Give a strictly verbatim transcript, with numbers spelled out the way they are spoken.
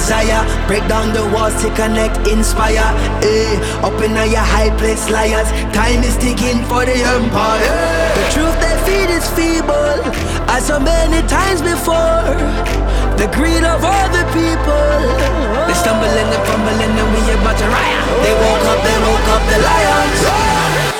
desire. Break down the walls to connect, inspire. Eh, up in your high place, liars. Time is ticking for the empire. The truth they feed is feeble, as so many times before. The greed of all the people. They stumble and they fumble and then we about to riot. They woke up, they woke up the lions.